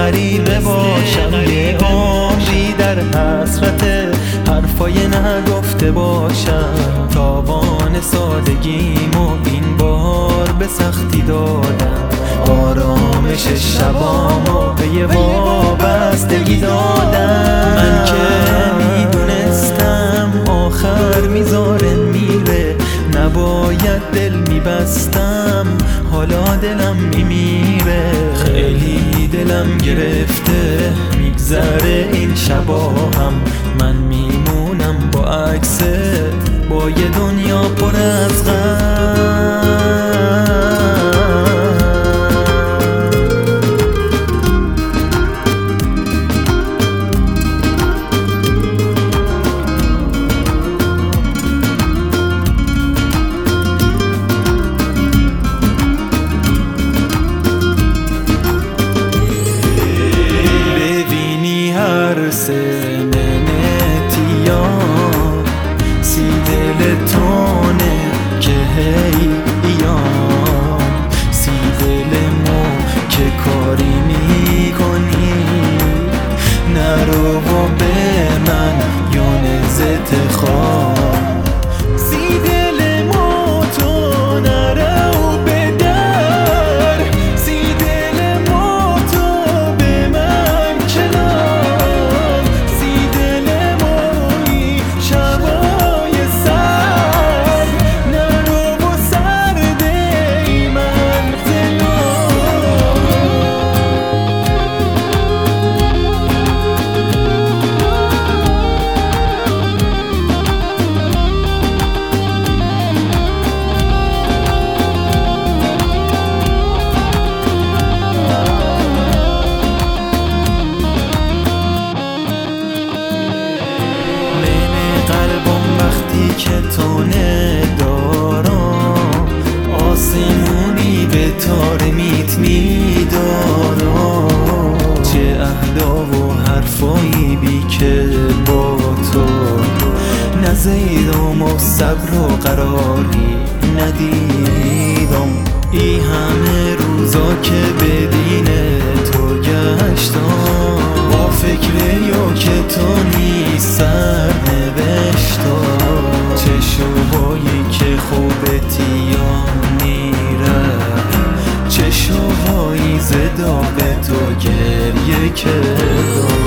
غریبه باشم، یه عمری در حسرت حرفای نگفته باشم. تاوان سادگیمو این بار به سختی دادم، آرامش شبامو به یه وابستگی دادم. من که میدونستم آخر میذاره میره، نباید دل میبستم، حالا دلم میمیره. خیلی دلم گرفته میگذره این شبا هم، من میمونم با عکست، با یه دنیا پر از غم. سی دل تونه که هی ایام، سی دل مو که کاری میکنی، نرو و به من یونزت خواه. سی دل مو تو نرو به در، سی دل مو تو به من کنار، سی دل موی شبای سر، نرو و سرده ای من که تو ندارم، آسمونی به تار میت میدارم. چه اهدا و حرفایی بی که با تو نزیدم و صبر و قراری ندیدم. ای همه روزا که بدین تو گشتم، با فکر یا که تو نیست سر نوشتم. چه شبایی که خوبتی یا میره، چه شبایی زدا به تو گریه کردم.